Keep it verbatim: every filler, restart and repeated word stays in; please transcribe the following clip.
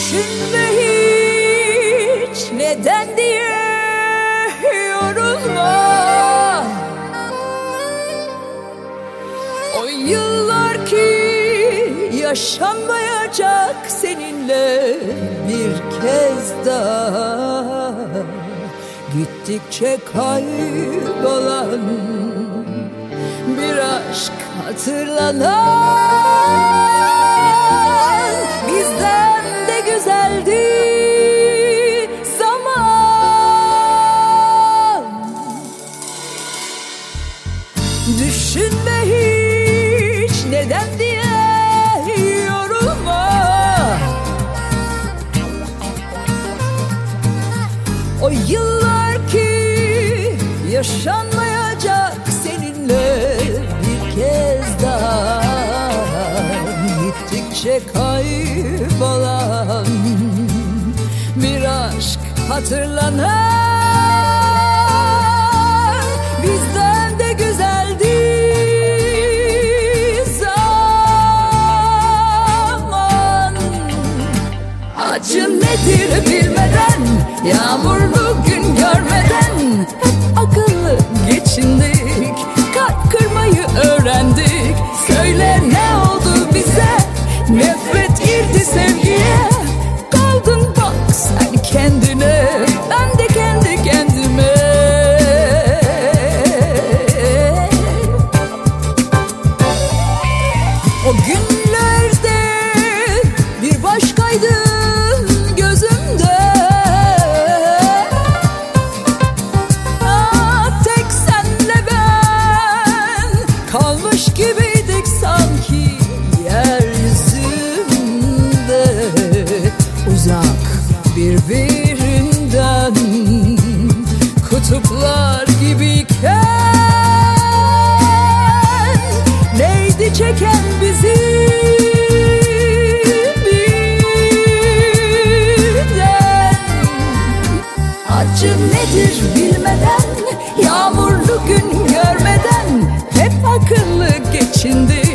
Düşünme hiç neden diye yorulma. O yıllar ki yaşanmayacak seninle bir kez daha. Gittikçe kaybolan bir aşk hatırlanan, bizden de güzeldi zaman. Düşünme hiç neden diye yorulma. O yıllar ki yaşanmayacak seninle bir kez daha. Gittikçe kaybolan bir aşk hatırlanan, bizden de güzeldi zaman. Acı nedir bilmeden, yağmurlu gün görmeden hep akıllı geçindik, kalp kırmayı öğrendik. Söyle ne oldu bize, nefret girdi sevgiye. Kaldın bak sen kendine, ben de kendi kendime. O günlerde bir başkaydın gözümde. Ah, tek senle ben kalmış gibiydik sanki yeryüzünde. Uzak birbirinden kutuplar gibiyken, neydi çeken bizi birden? Acı nedir bilmeden, yağmurlu gün görmeden hep akıllı geçindik.